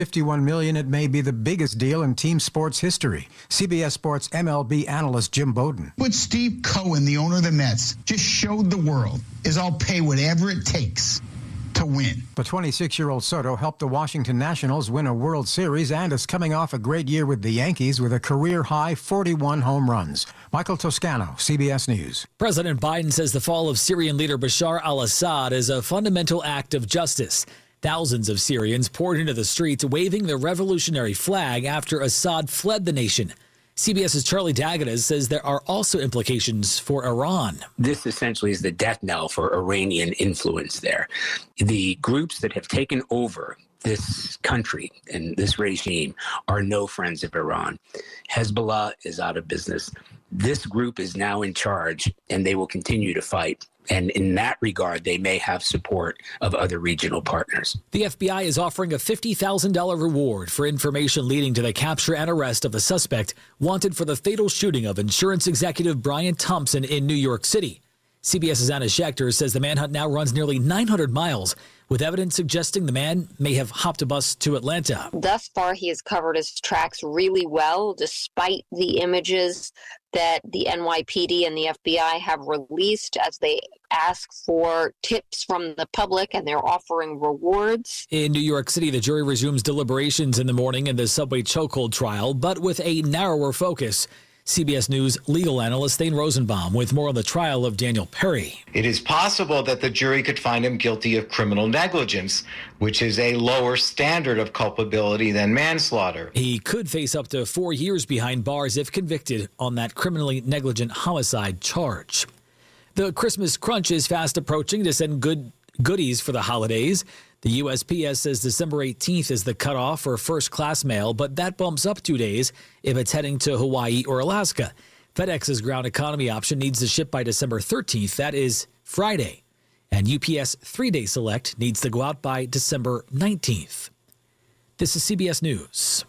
$51 million, it may be the biggest deal in team sports history. CBS Sports MLB analyst Jim Bowden. What Steve Cohen, the owner of the Mets, just showed the world is I'll pay whatever it takes to win. The 26-year-old Soto helped the Washington Nationals win a World Series and is coming off a great year with the Yankees with a career-high 41 home runs. Michael Toscano, CBS News. President Biden says the fall of Syrian leader Bashar al-Assad is a fundamental act of justice. Thousands of Syrians poured into the streets waving the revolutionary flag after Assad fled the nation. CBS's Charlie D'Agata says there are also implications for Iran. This essentially is the death knell for Iranian influence there. The groups that have taken over this country and this regime are no friends of Iran. Hezbollah is out of business. This group is now in charge, and they will continue to fight. And in that regard, they may have support of other regional partners. The FBI is offering a $50,000 reward for information leading to the capture and arrest of the suspect wanted for the fatal shooting of insurance executive Brian Thompson in New York City. CBS's Anna Schechter says the manhunt now runs nearly 900 miles, with evidence suggesting the man may have hopped a bus to Atlanta. Thus far, he has covered his tracks really well, despite the images that the NYPD and the FBI have released as they ask for tips from the public, and they're offering rewards. In New York City, the jury resumes deliberations in the morning in the subway chokehold trial, but with a narrower focus. CBS News legal analyst Thane Rosenbaum with more on the trial of Daniel Perry. It is possible that the jury could find him guilty of criminal negligence, which is a lower standard of culpability than manslaughter. He could face up to 4 years behind bars if convicted on that criminally negligent homicide charge. The Christmas crunch is fast approaching to send goodies for the holidays. The USPS says December 18th is the cutoff for first-class mail, but that bumps up 2 days if it's heading to Hawaii or Alaska. FedEx's ground economy option needs to ship by December 13th. That is Friday. And UPS 3-day select needs to go out by December 19th. This is CBS News.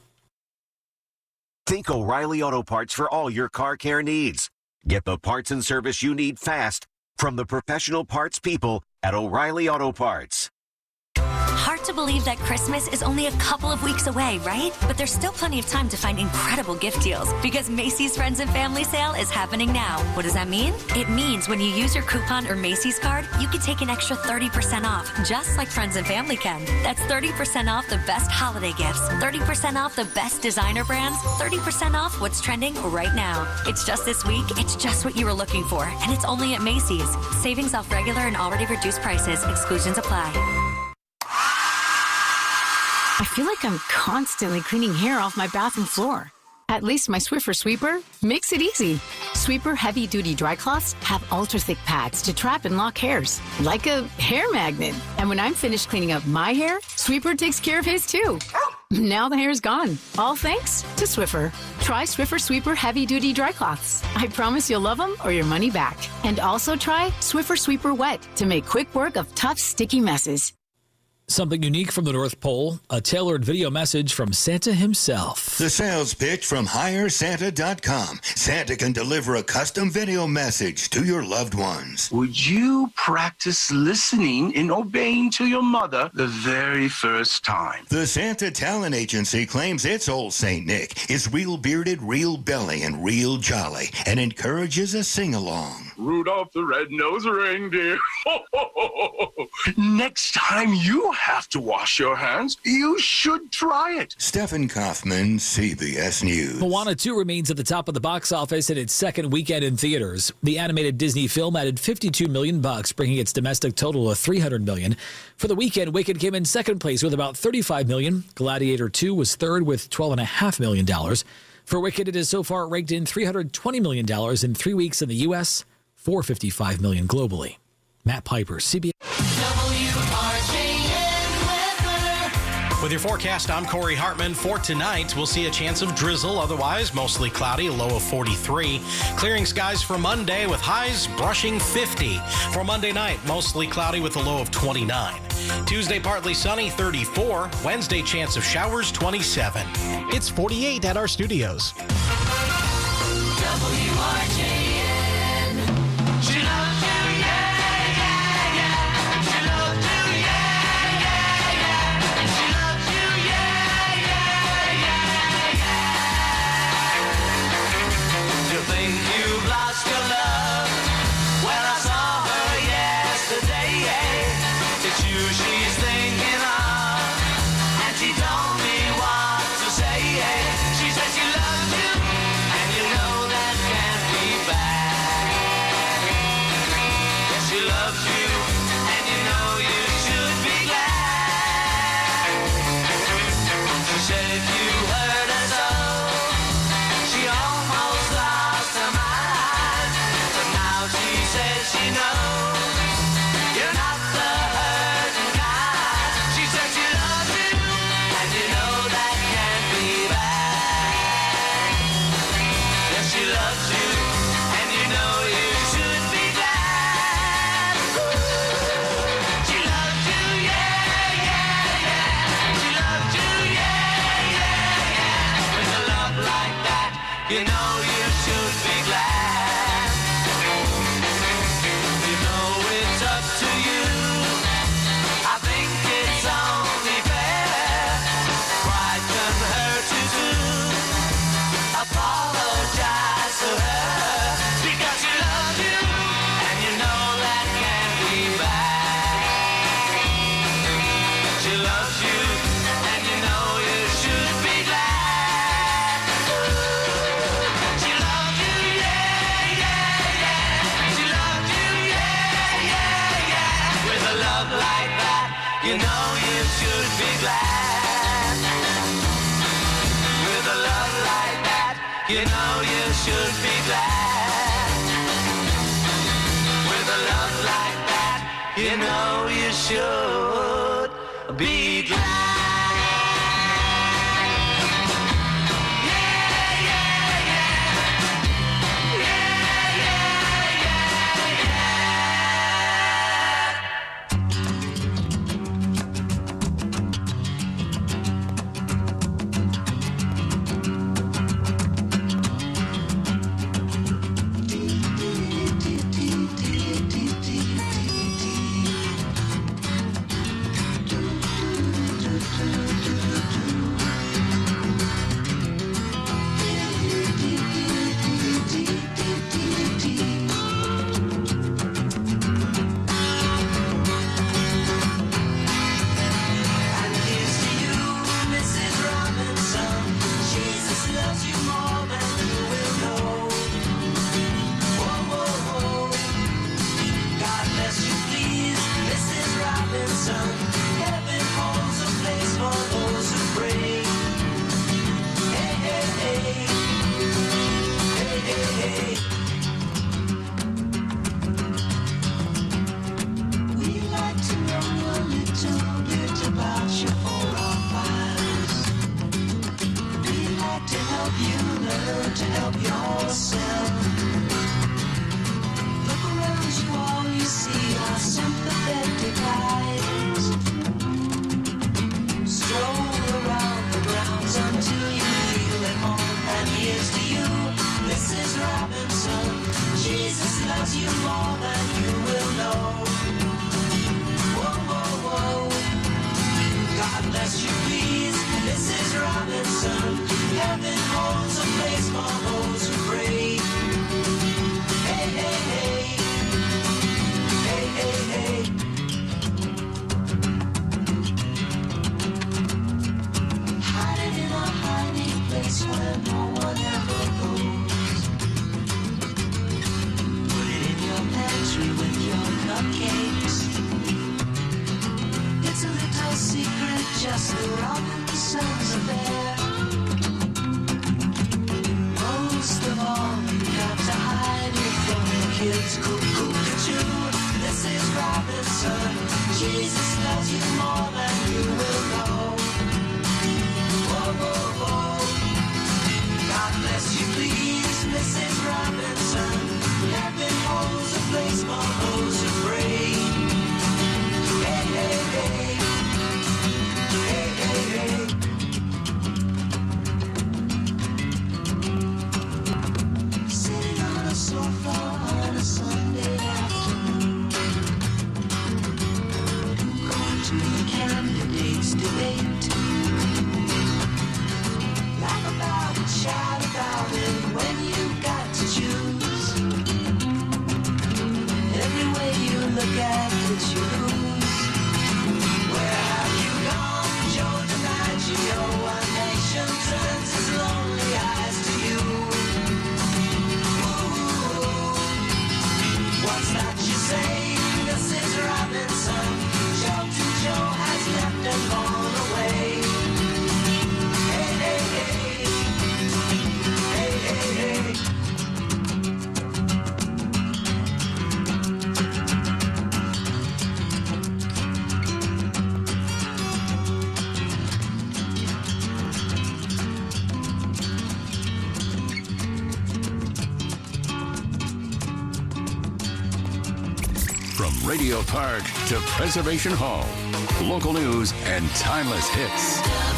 Think O'Reilly Auto Parts for all your car care needs. Get the parts and service you need fast from the professional parts people at O'Reilly Auto Parts. Hard to believe that Christmas is only a couple of weeks away, right? But there's still plenty of time to find incredible gift deals because Macy's Friends and Family Sale is happening now. What does that mean? It means when you use your coupon or Macy's card, you can take an extra 30% off, just like Friends and Family can. That's 30% off the best holiday gifts, 30% off the best designer brands, 30% off what's trending right now. It's just this week. It's just what you were looking for, and it's only at Macy's. Savings off regular and already reduced prices. Exclusions apply. I feel like I'm constantly cleaning hair off my bathroom floor. At least my Swiffer Sweeper makes it easy. Sweeper heavy-duty dry cloths have ultra-thick pads to trap and lock hairs, like a hair magnet. And when I'm finished cleaning up my hair, Sweeper takes care of his too. Now the hair's gone, all thanks to Swiffer. Try Swiffer Sweeper heavy-duty dry cloths. I promise you'll love them or your money back. And also try Swiffer Sweeper Wet to make quick work of tough, sticky messes. Something unique from the North Pole, a tailored video message from Santa himself. The sales pitch from HireSanta.com. Santa can deliver a custom video message to your loved ones. Would you practice listening and obeying to your mother the very first time? The Santa Talent Agency claims its old St. Nick is real bearded, real belly, and real jolly, and encourages a sing-along. Rudolph the Red-Nosed Reindeer. Next time you have to wash your hands, you should try it. Stephen Kaufman, CBS News. Moana 2 remains at the top of the box office in its second weekend in theaters. The animated Disney film added $52 million, bringing its domestic total to $300 million. For the weekend, Wicked came in second place with about $35 million. Gladiator 2 was third with $12.5 million. For Wicked, it is so far ranked in $320 million in 3 weeks in the U.S., $455 million globally. Matt Piper, CBS. With your forecast, I'm Corey Hartman. For tonight, we'll see a chance of drizzle. Otherwise, mostly cloudy, a low of 43. Clearing skies for Monday with highs brushing 50. For Monday night, mostly cloudy with a low of 29. Tuesday, partly sunny, 34. Wednesday, chance of showers, 27. It's 48 at our studios. WRJN. She loves you, yeah, yeah, yeah. She loves you, yeah, yeah, yeah. She loves you, yeah, said if you hurt her so, she almost lost her mind. But now she says she knows you're not the hurting kind. She said she loves you, and you know that can't be bad. Yes, she loves you, and you know you should be glad. She loves you, yeah, yeah, yeah. She loves you, yeah, yeah, yeah. With a love like that, you know you should be glad. You know it's up to you. I think it's only fair. Pride can hurt you too. Apologize to her because she loves you, and you know that can't be bad. She loves you, and you know you should be glad. She loves you, yeah, yeah, yeah. She loves you, yeah, yeah, yeah. With a love like that, you know you should be glad. With a love like that, you know you should be glad. With a love like that, you know you should be glad. Yeah, yeah, yeah. Yeah, yeah, yeah, yeah. And here's to you, Mrs. Robinson. Jesus loves you more than you will know. Whoa, whoa, whoa. God bless you, please, Mrs. Robinson. Heaven holds a place for those who pray. Hey, hey, hey. Hey, hey, hey. We like to know a little bit about your profiles. We like to help you learn to help yourself. Look around you, all you see are sympathetic eyes. Stroll around the grounds until you feel at home. And here's to you, Mrs. Robinson. Jesus loves you more than you will know. Whoa, whoa, whoa. God bless you, please, Mrs. Robinson. Heaven holds a place for those who pray. Hey, hey, hey. Hey, hey, hey. Hide it in a hiding place where no one ever goes. Put it in your pantry with your cupcakes. It's a little secret, just the Robinsons affair. Most of all, you got to hide it from the kids. Cuckoo-cuckoo, this is Robinson. Jesus loves you more than you will know. Whoa, whoa, whoa. God bless you, please, Mrs. Robinson. Heaven holds a place for those who pray. Hey, hey, hey. Hey, hey, hey. Sitting on a sofa on a Sunday afternoon, going to the candidates' debate. Radio Park to Preservation Hall. Local news and timeless hits.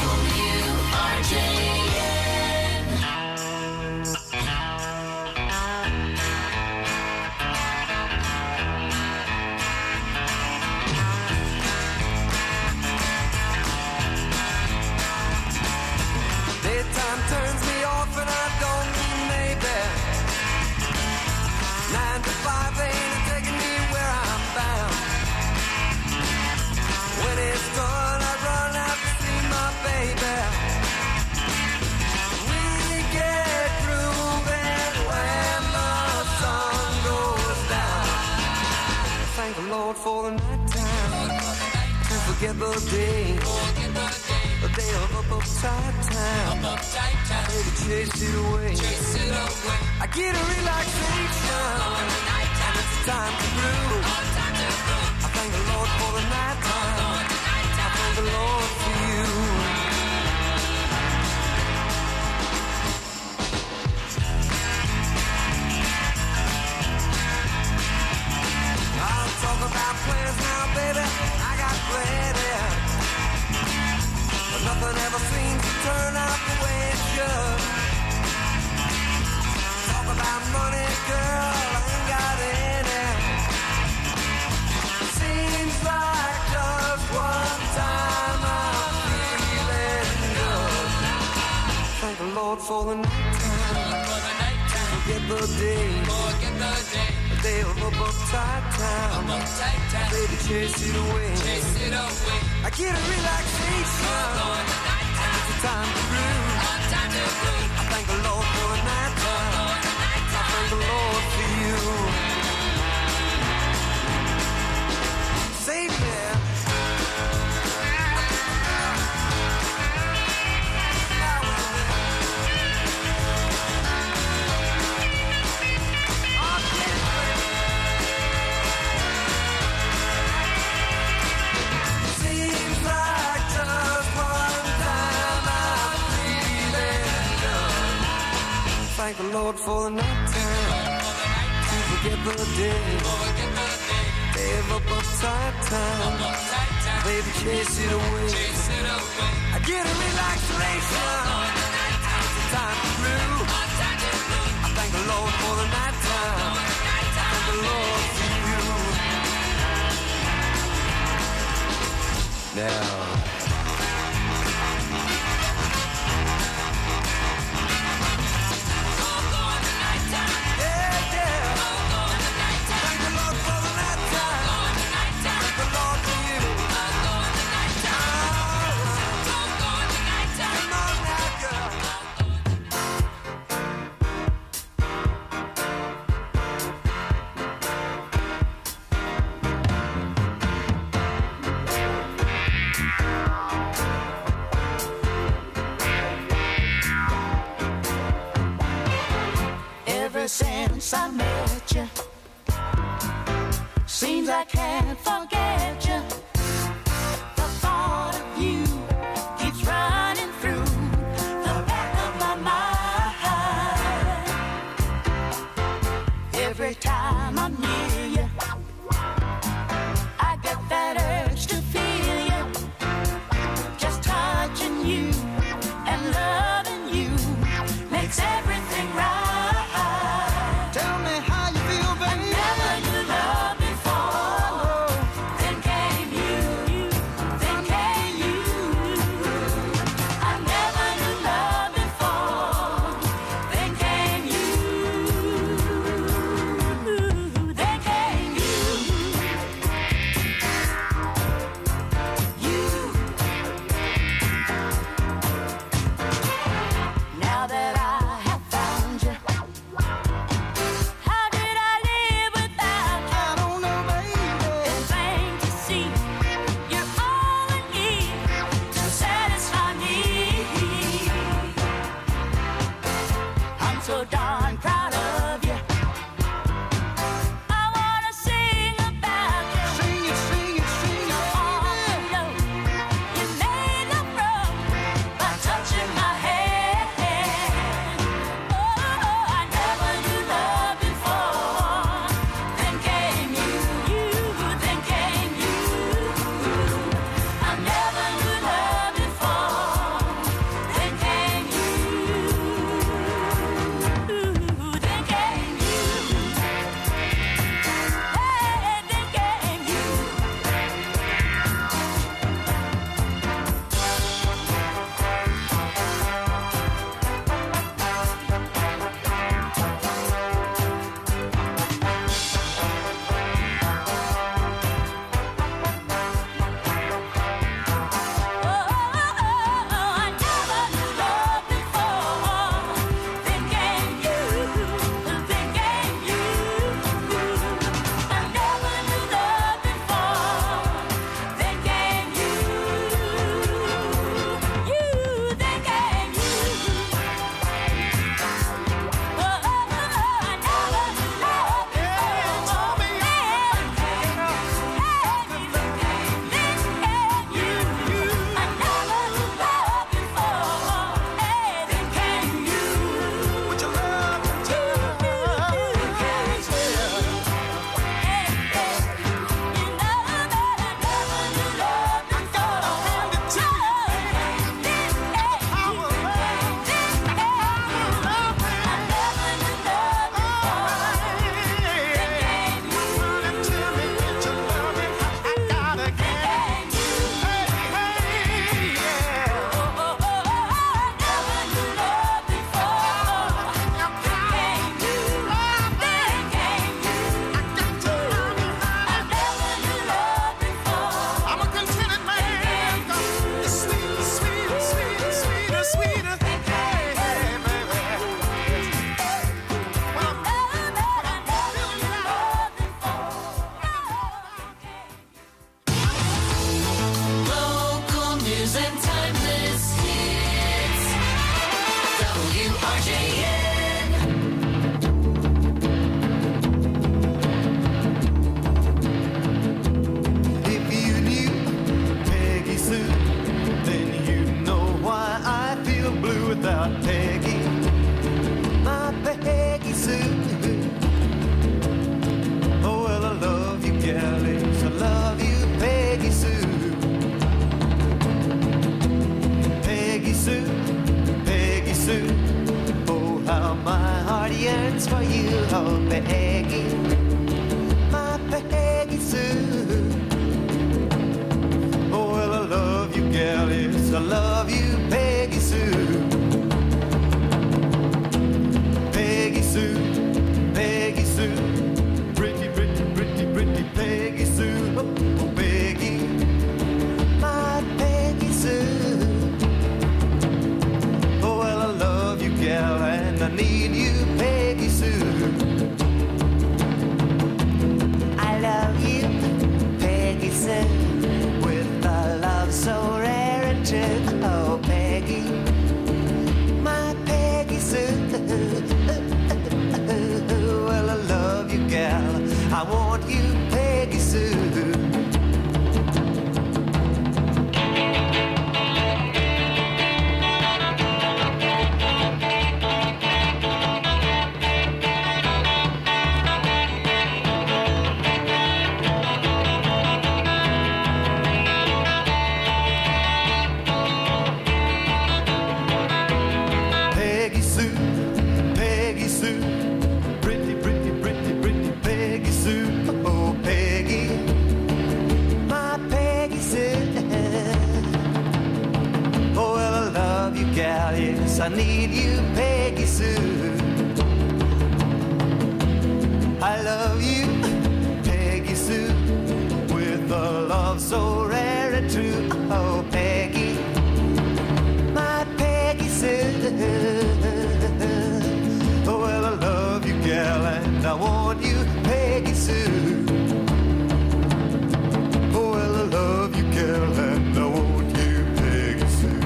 Daytime turns me off and I don't need maybe 9 to 5 ain't taking me where I'm bound. When it's done I run out to see my baby. We get grooving when the sun goes down. Thank the Lord for the night time to forget the day. The day of uptight time. Baby, chase it away. I get a relaxation. And it's time to groove. I thank the Lord for the night time. I thank the Lord for you. I'll talk about plans now, baby. I got plenty. But nothing ever seems to turn out the way it should. Talk about money, girl, I ain't got any. Seems like just one time I'm feeling good. Thank the Lord for the night time. Forget the day. The day of uptight time. Baby, chase it away. I get a relaxation. And it's a time to groove. I thank the Lord for the night time. I thank the Lord for you. Save me. Thank the Lord for the night time to forget the day. Day of uptight time. Baby, chase it away. I get a relaxation. It's a time to groove. I thank the Lord for the night time. I thank the Lord for you. Now. Since I met you, seems I can't forget you. The thought of you keeps running through the back of my mind. Every time I'm near you, I get that urge to feel you. Just touching you and loving you makes everything right. If you knew Peggy Sue, then you'd know why I feel blue without Peggy. My Peggy Sue. Oh, well, I love you, galleys. I love you, Peggy Sue. Peggy Sue, Peggy Sue. Oh, how my heart yearns for you, oh, Peggy. My Peggy Sue. Oh, well, I love you, gal, yes, I love you, Peggy Sue. Peggy Sue, Peggy Sue. Pretty, pretty, pretty, pretty Peggy Sue. Oh, oh, Peggy, my Peggy Sue. Oh, well, I love you, gal, and I need you, Peggy Sue. I love you, Peggy Sue, with a love so rare and true. Oh, Peggy, my Peggy Sue. Well, I love you, gal. I want you, Peggy Sue. Peggy Sue, Peggy Sue, pretty, pretty, pretty, pretty Peggy Sue. Oh, Peggy, my Peggy Sue. Oh, well, I love you, gal, yes, I need you, Peggy Sue. I love you, Peggy Sue, with a love so rare and true. Oh, Peggy, my Peggy Sue. Oh, well, I love you, gal, and I want you, Peggy Sue. Oh, well, I love you, gal, and I want you, Peggy Sue.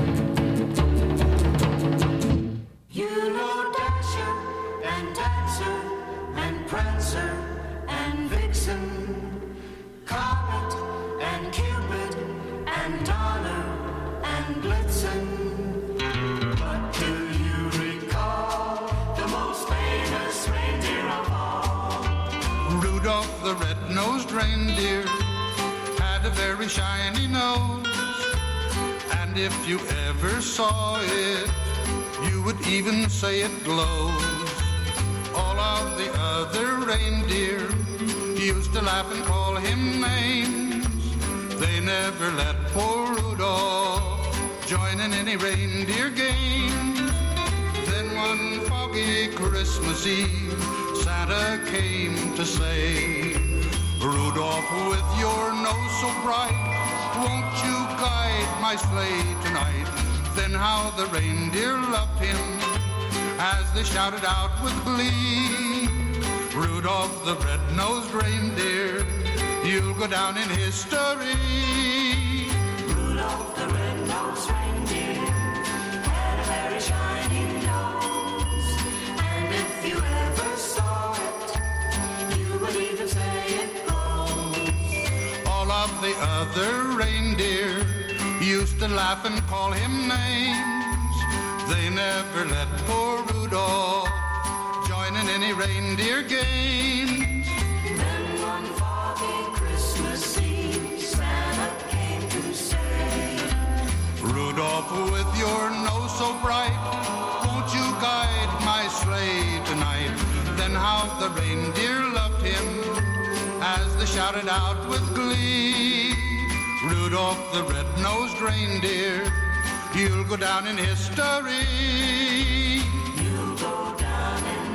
You know Dasher and Dancer and Prancer and Vixen, Comet and Cupid and Donner and Blitzen. But do you recall the most famous reindeer of all? Rudolph the red-nosed reindeer had a very shiny nose, and if you ever saw it, you would even say it glows. All of the other reindeer used to laugh and call him names. They never let poor Rudolph join in any reindeer game. Then one foggy Christmas Eve, Santa came to say, Rudolph, with your nose so bright, won't you guide my sleigh tonight? Then how the reindeer loved him as they shouted out with glee, Rudolph the red-nosed reindeer, you'll go down in history. Rudolph the red-nosed reindeer had a very shiny nose, and if you ever saw it, you would even say it glows. All of the other reindeer used to laugh and call him names. They never let poor Rudolph join in any reindeer games. Then one foggy Christmas Eve, Santa came to say, Rudolph, with your nose so bright, won't you guide my sleigh tonight? Then how the reindeer loved him as they shouted out with glee, Rudolph the red-nosed reindeer, you'll go down in history. You'll go down in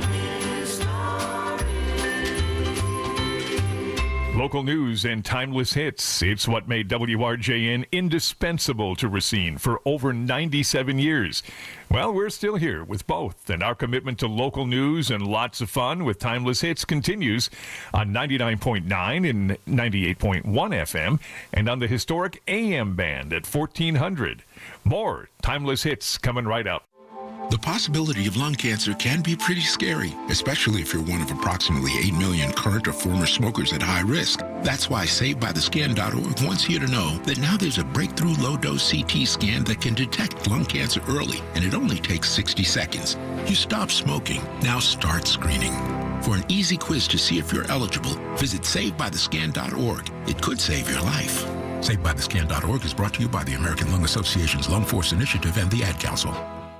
history. Local news and timeless hits. It's what made WRJN indispensable to Racine for over 97 years. Well, we're still here with both, and our commitment to local news and lots of fun with timeless hits continues on 99.9 and 98.1 FM and on the historic AM band at 1400. More timeless hits coming right up. The possibility of lung cancer can be pretty scary, especially if you're one of approximately 8 million current or former smokers at high risk. That's why SaveByTheScan.org wants you to know that now there's a breakthrough low-dose CT scan that can detect lung cancer early, and it only takes 60 seconds. You stop smoking, now start screening. For an easy quiz to see if you're eligible, visit SaveByTheScan.org. It could save your life. SaveByTheScan.org is brought to you by the American Lung Association's Lung Force Initiative and the Ad Council.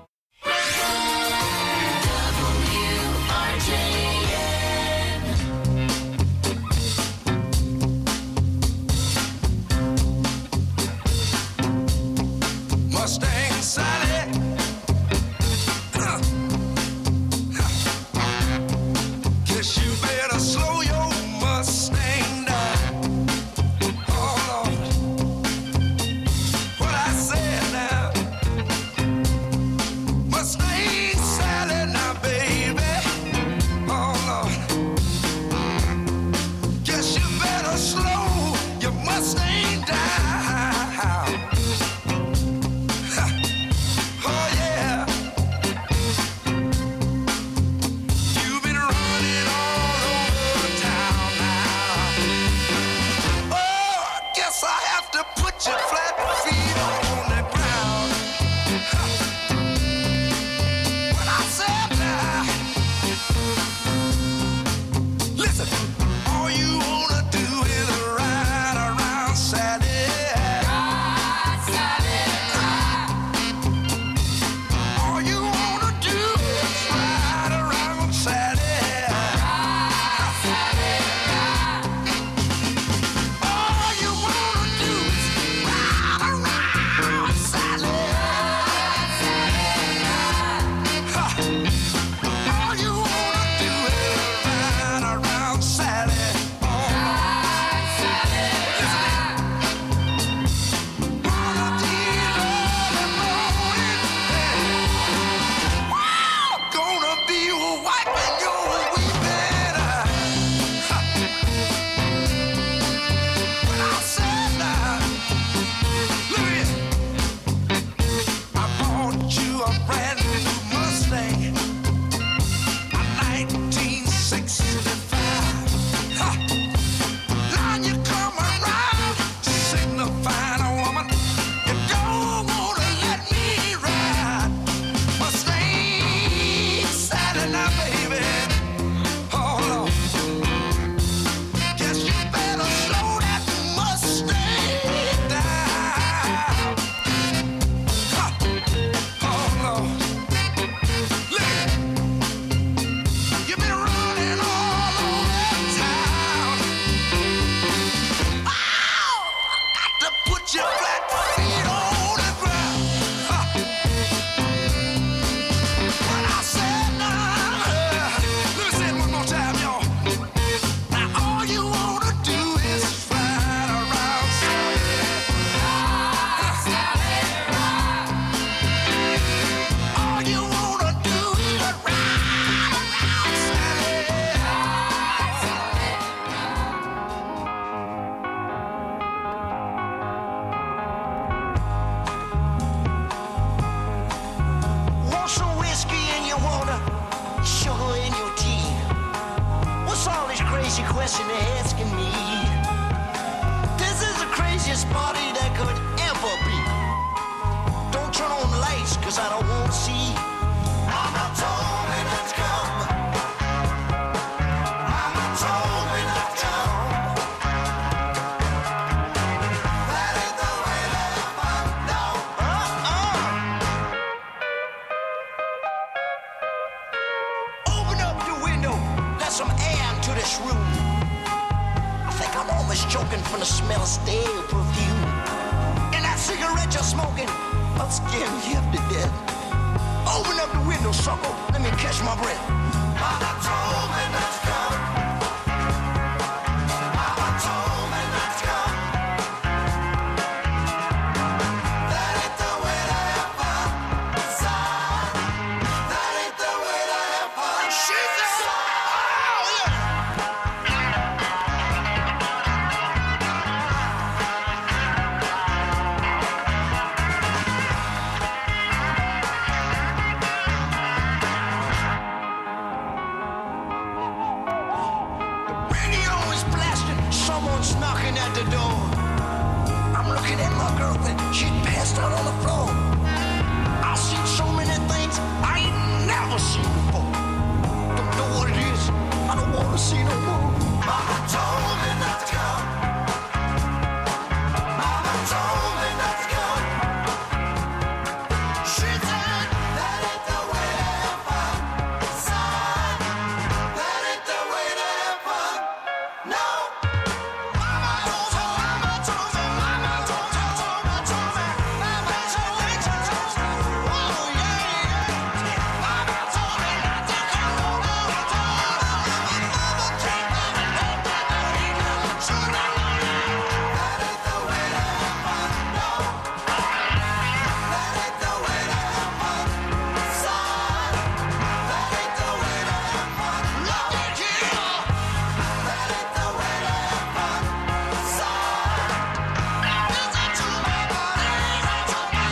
Mustang Sally. Guess you better slow your Mustang down. Oh Lord, what I said now. Mustang Sally now, baby. Oh Lord, guess you better slow your Mustang down. Your flat feet on the ground. When I said that, listen, all you wanna do is ride around Sally. Ride, Sally, ride. All you wanna do is ride around Sally. Ride, Sally, ride. All you wanna do is question they're asking me. This is the craziest party that could ever be. Don't turn on the lights, cause I don't want to see. Mama told me not to come. Mama told me not to come. That ain't the way that I'm no. Open up the window, let some air into this room. I think I'm almost choking from the smell of stale perfume. And that cigarette you're smoking, I'll scare me up to death. Open up the window, sucker. Let me catch my breath. Mama told me not to come. Mama told me not to come. That ain't the way to have fun, son. That ain't the way to have fun. She said, oh, yeah. the door. I'm looking at my girlfriend, she's passed out on the floor. I've seen so many things I ain't never seen before. Don't know what it is, I don't want to see no more. Mama told me not to go. Mama told me not to go. She said that ain't the way to have fun. Son, that ain't the way to have fun. No. Mama told me, mama told me, mama told me, mama told me, mama told me, oh yeah, yeah. Mama told me not to go. Mama told me, mama told me, so now that ain't the way to have fun. No. That ain't the way to have fun. Son, that ain't the way to have fun. Look at you. That ain't the way to have fun. Son, listen to me, buddy. Listen to me.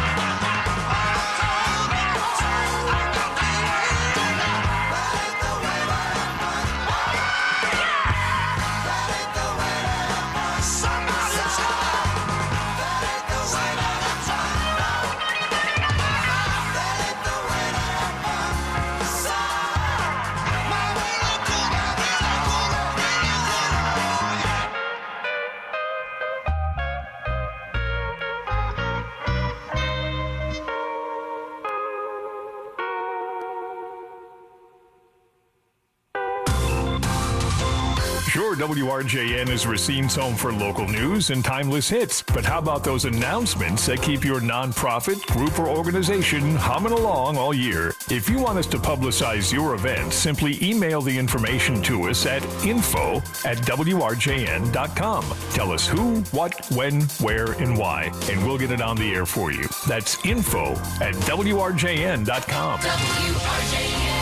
Sure, WRJN is Racine's home for local news and timeless hits, but how about those announcements that keep your nonprofit, group, or organization humming along all year? If you want us to publicize your event, simply email the information to us at info@wrjn.com. Tell us who, what, when, where, and why, and we'll get it on the air for you. That's info@wrjn.com. WRJN.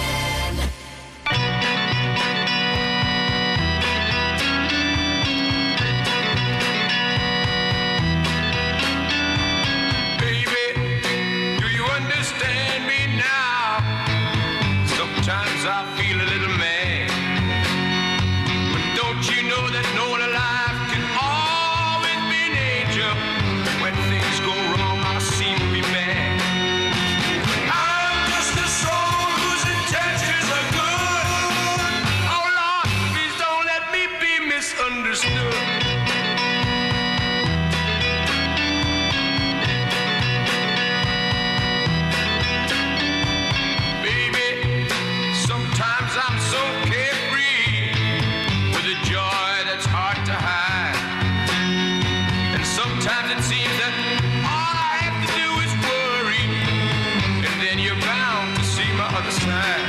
Understand me now. Sometimes I feel a little mad, but don't you know that no one alive can always be an angel? When things go wrong, I seem to be bad. I'm just a soul whose intentions are good. Oh Lord, please don't let me be misunderstood. I'm so carefree with a joy that's hard to hide. And sometimes it seems that all I have to do is worry, and then you're bound to see my other side.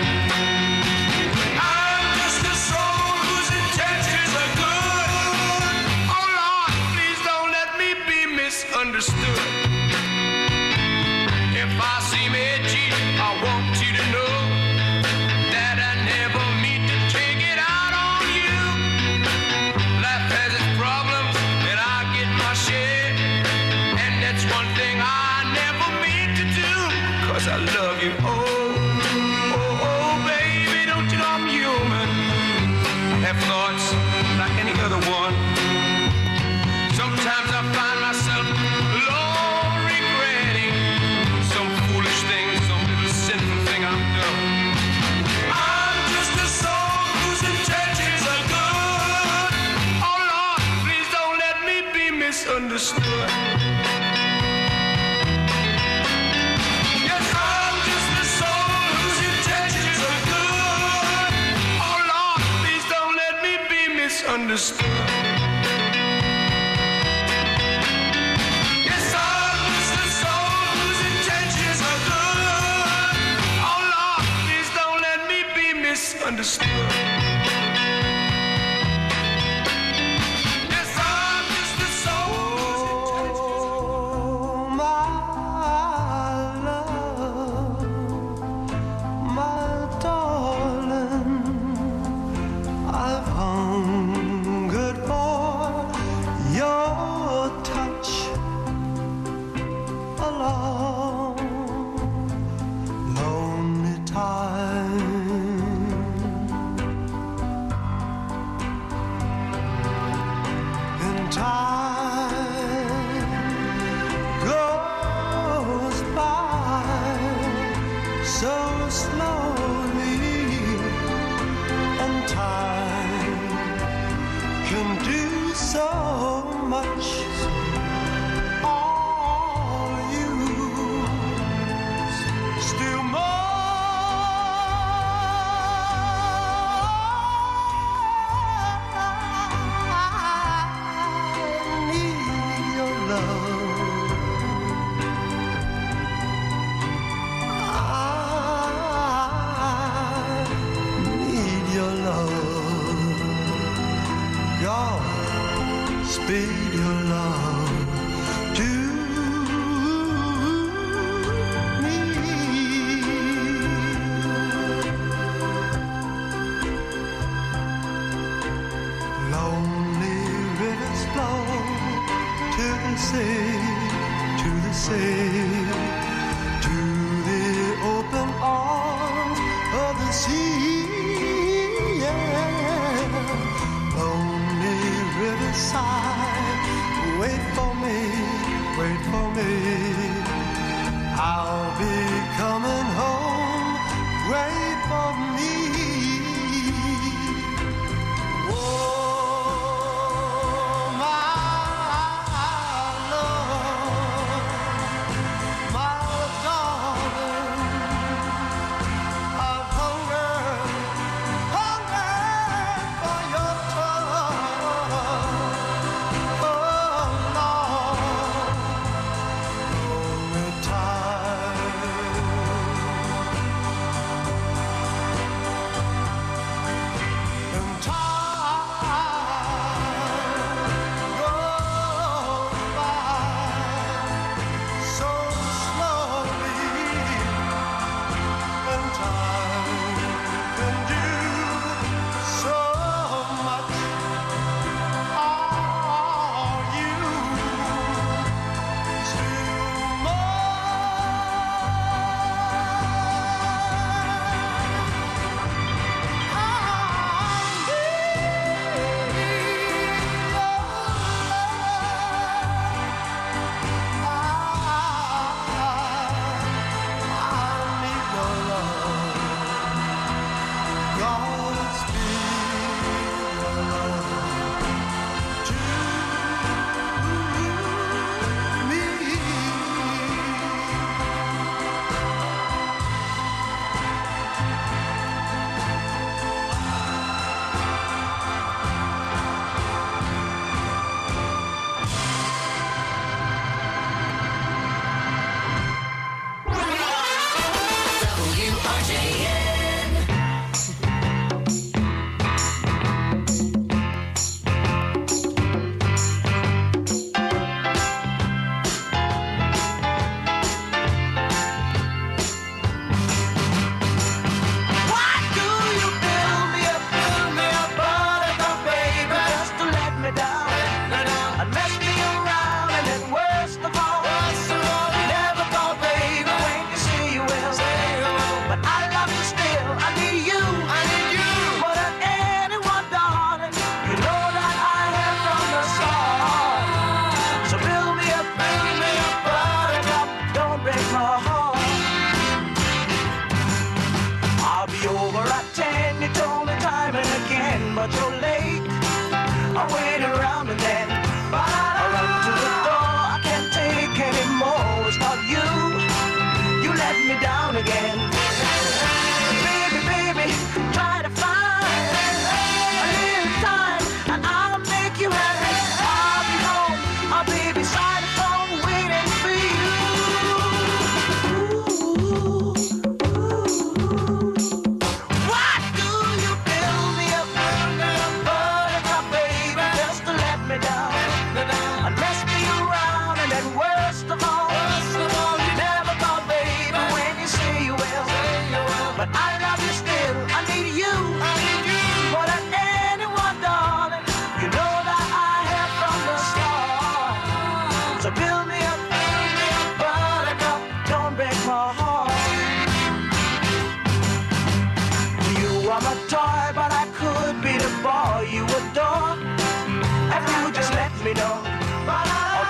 I'm just a soul whose intentions are good. Oh Lord, please don't let me be misunderstood. If I seem edgy, I want you to know that I never mean to take it out on you. Life has its problems, and I get my share. And that's one thing I never mean to do, 'cause I love you. Oh, oh, oh, baby, don't you know I'm human? I have thoughts like any other one. Sometimes I find myself alone regretting some foolish thing, some little sinful thing I've done. I'm just a soul whose intentions are good. Oh Lord, please don't let me be misunderstood. Yes, I'm just a soul whose intentions are good. Oh Lord, please don't let me be misunderstood. Yes, I'm just a soul whose intentions are good. Oh Lord, please don't let me be misunderstood. Yes, I'm just a soul whose intentions. My love, my darling, I've hungered for your touch a long, lonely time. so slowly, and time can do so much. All you still more. Speed your love to me. Lonely rivers flow to the sea, to the sea, to the open arms of the sea. Yeah. Lonely riverside, wait for me, wait for me. I'll be coming home, wait for me. Oh, my love, my darling, I've hungered for your touch.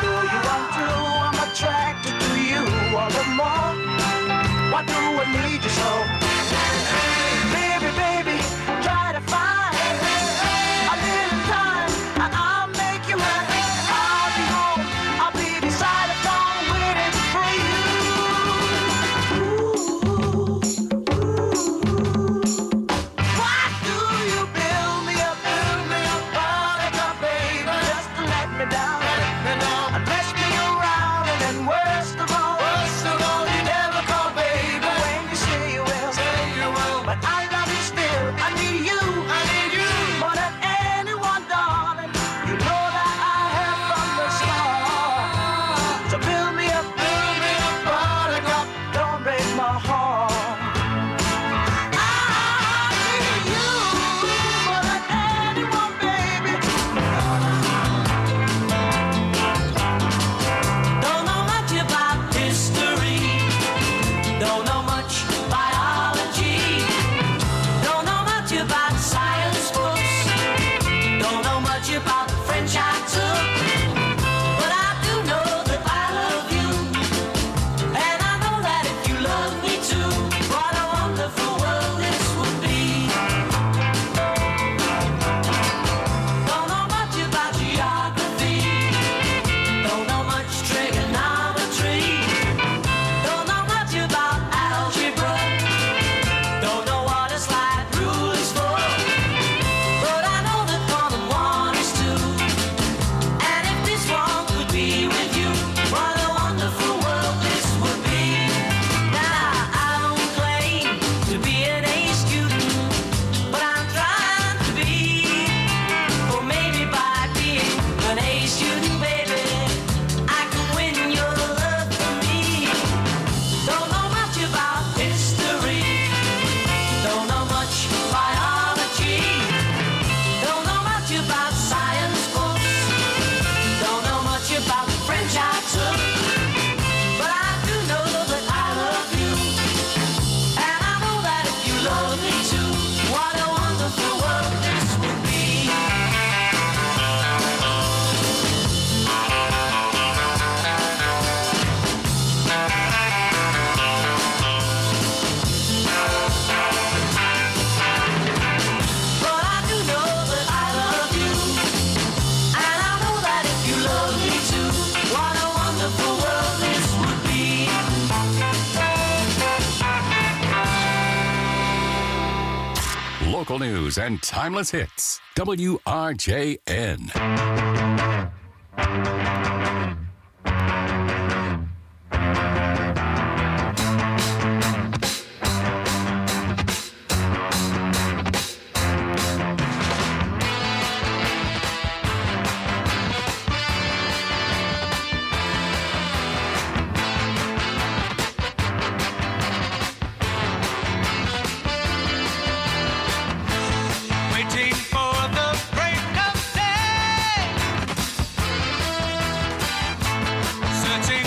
I need you So, baby, baby, try to find a little time and I'll make you right. I'll be home, I'll be beside the phone waiting for you. Why do you build me up, buttercup, baby, just to let me down, and mess me around, and then worst of all, you never call, baby, when you say you will, but I love you still, I need you, more than anyone, darling, you know that I have from the start, so build me up, buttercup, don't break my heart. Don't know much about history, don't know much biology, don't know much about science books, don't know much about the French I took, but I do know that I love you, and I know that if you love me too, what a wonderful world this would be. Don't know much about geography, don't know much trigonometry, don't know much about algebra, don't know what a slide rule is for, but I know that one and one is two, and if this one could be with you, what a wonderful world this would be. Now I don't claim to be an A student, but I'm trying to be, or maybe by being an A student, baby, I can win your love for me. Don't know much about history, don't know much biology, don't know much about science books, don't know much about the French I took, but I do know that I love you, and I know that if you love me too, what a wonderful world this would be. But I do know that I love you, and I know that if you love me too, what a wonderful world this would be. Local news and timeless hits. WRJN. Waiting for the break of day, searching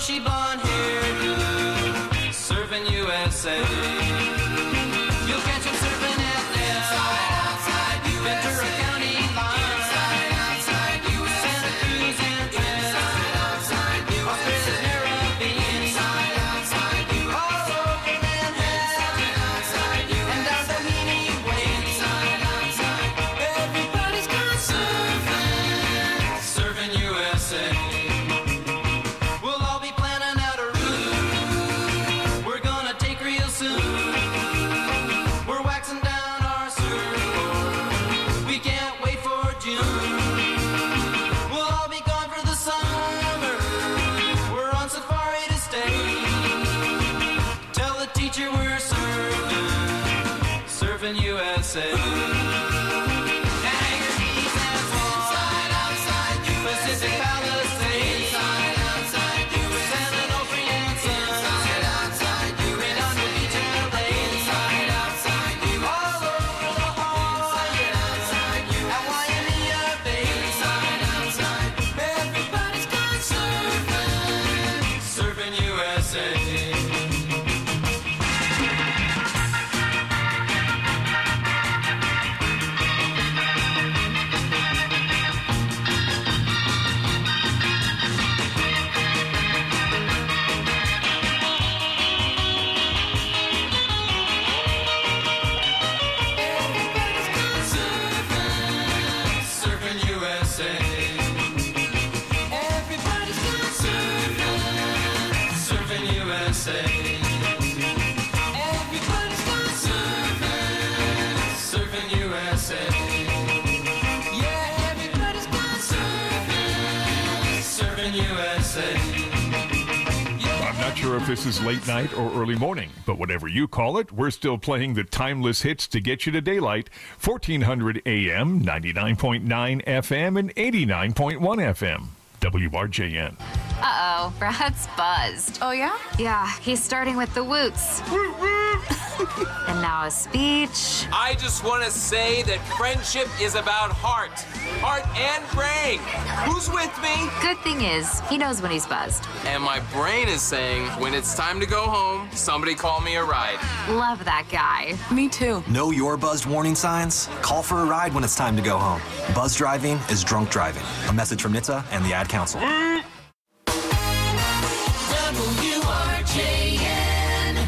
bushy blonde hairdo, serving USA. You'll catch him serving at Ventura County line, Santa Cruz and Australia's Caribbean, all over Manhattan, and down Doheny Way. Everybody's gone serving USA. We'll all be planning out a route we're gonna take real soon. We're waxing down our surfboard. We can't wait for June. We'll all be gone for the summer. We're on safari to stay. Tell the teacher we're serving USA. Anchorage and Swan, Pacific Palisades, San Onofre and Sun, Redondo Beach and LA, all over La Jolla, at Waimea Bay. Everybody's gone serving USA. Serving USA. Everybody's gone serving USA. Everybody's gone serving USA. Yeah, everybody's gone serving USA. I'm not sure if this is late night or early morning, but whatever you call it, we're still playing the timeless hits to get you to daylight. 1400 AM, 99.9 FM, and 89.1 FM. WRJN. Uh-oh, Brad's buzzed. Oh, yeah? Yeah, he's starting with the woots. And now a speech. I just want to say that friendship is about heart and brain. Who's with me? Good thing is, he knows when he's buzzed. And my brain is saying, when it's time to go home, somebody call me a ride. Love that guy. Me too. Know your buzzed warning signs? Call for a ride when it's time to go home. Buzz driving is drunk driving. A message from NHTSA and the Ad Council. WRJN.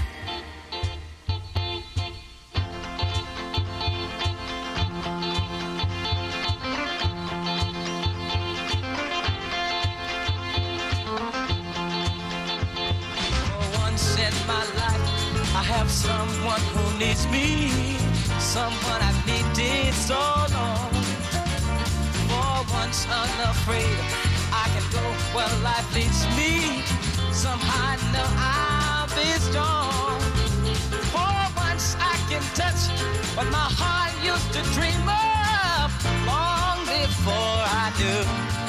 Once in my life, I have someone who needs me, someone I've needed so long. For once unafraid, I can go where life leads me. Somehow I know I'll be strong. For once I can touch what my heart used to dream of long before I knew.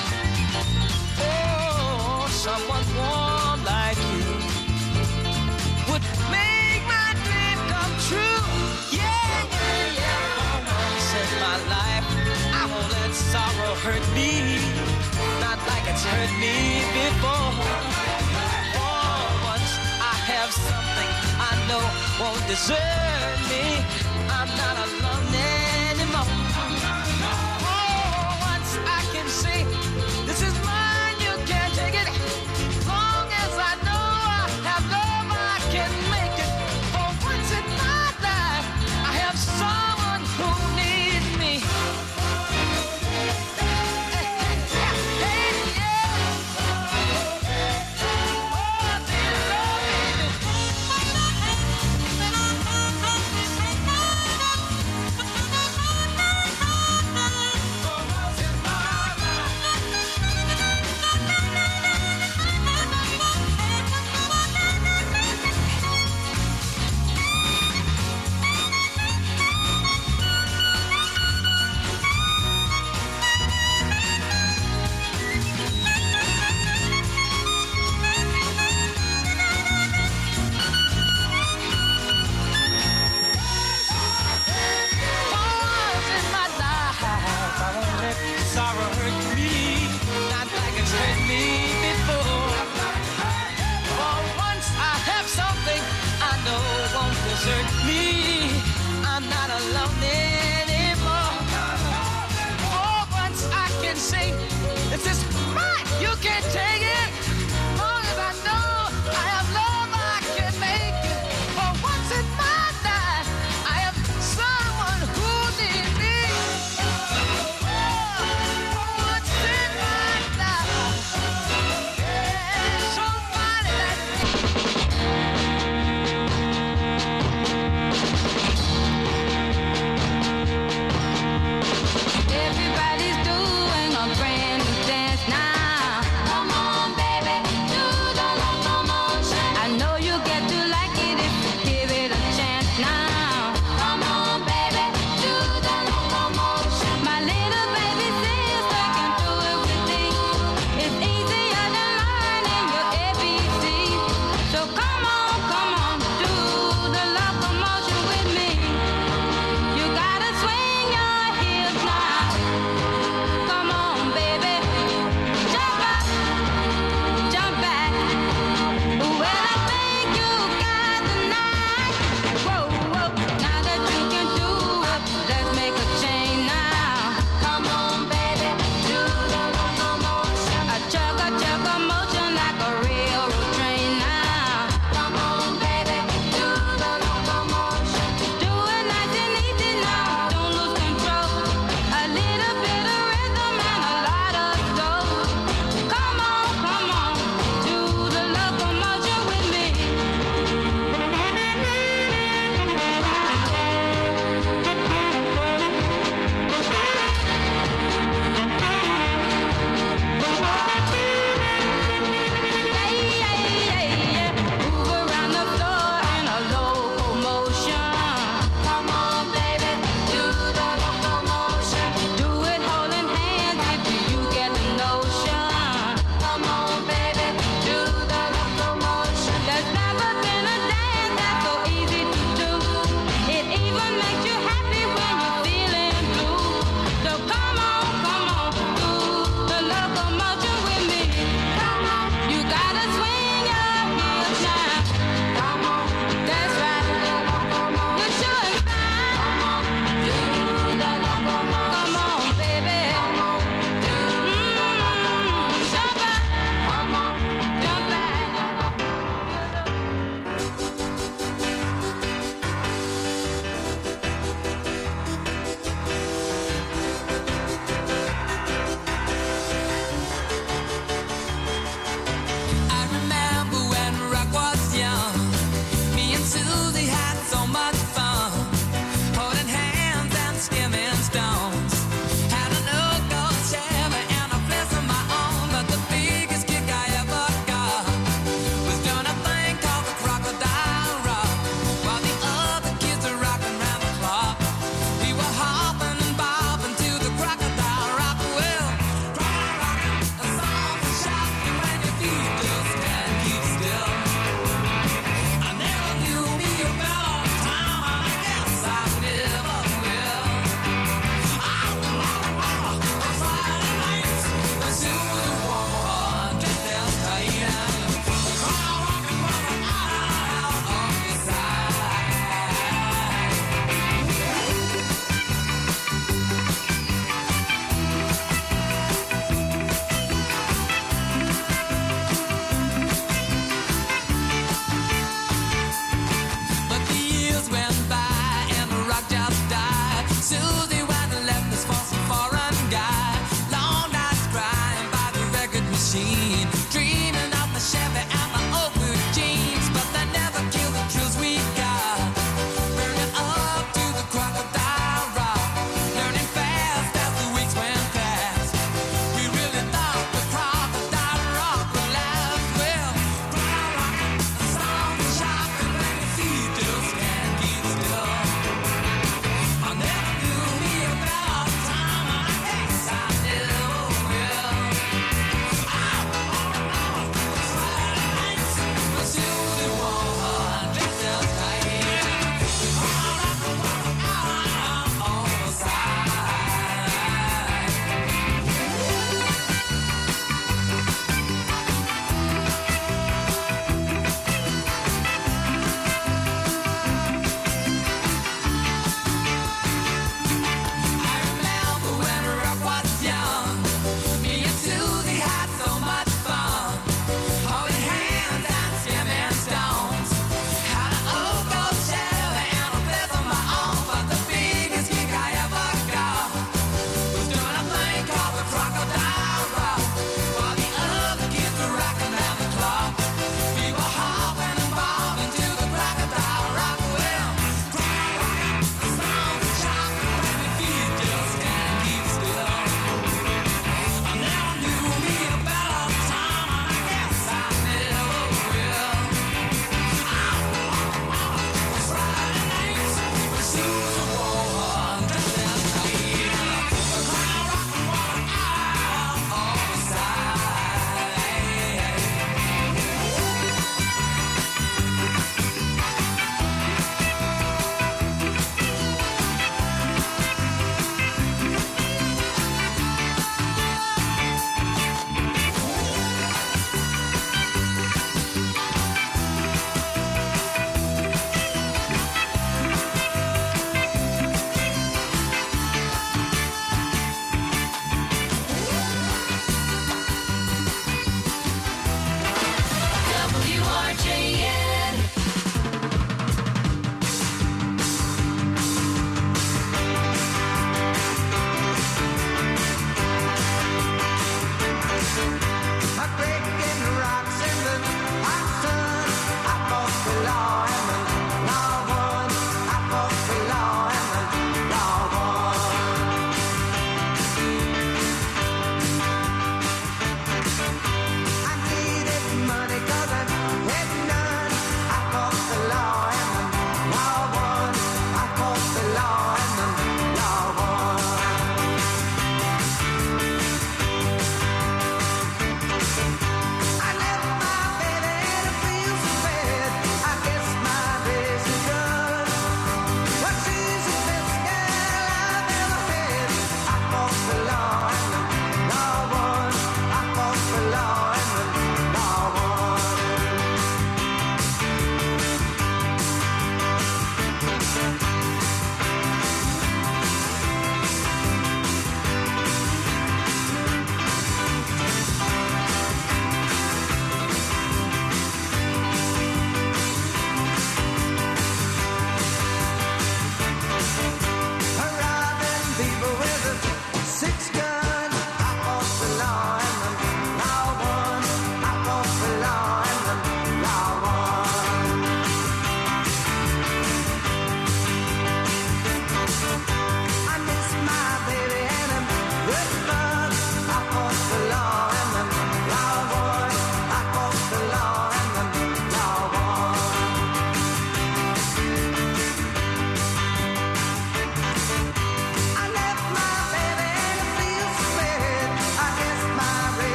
Oh, someone warm like you would make my dream come true. Yeah, yeah, yeah. For once in my life, I won't let sorrow hurt me, not like it's hurt me before. For once I have something I know won't desert me. I'm not alone anymore. For once I can say, this is mine, you can't take it. Long as I know I have love, I can make it. For once in my life, I have someone who needs me.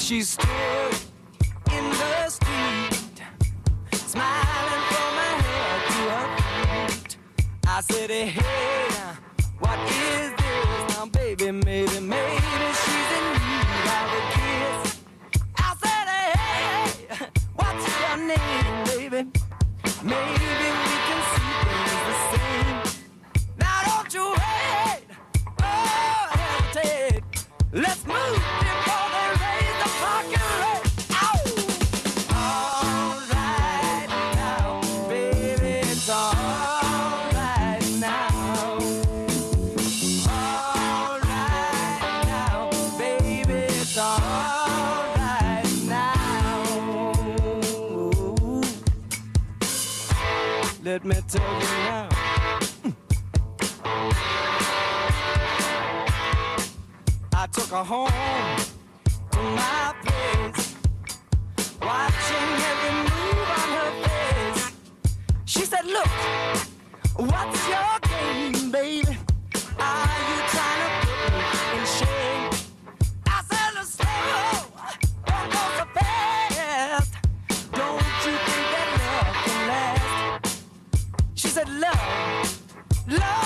She stood in the street, smiling from her head to her feet. I said, hey, what is this? Now, baby, maybe she's in need of a kiss. I said, hey, what's your name, baby? Maybe we can see things the same. Now, don't you wait, oh, hesitate. Let's move before they raise the parking rate. Ow! All right now, baby, it's all right now. All right now, baby, it's all right now. Let me tell you now. I took her home to my place, watching every move on her face. She said, look, what's your game, baby? Are you trying to put me in shame? I said, look, slow, don't go so fast. Don't you think that love can last? She said, love,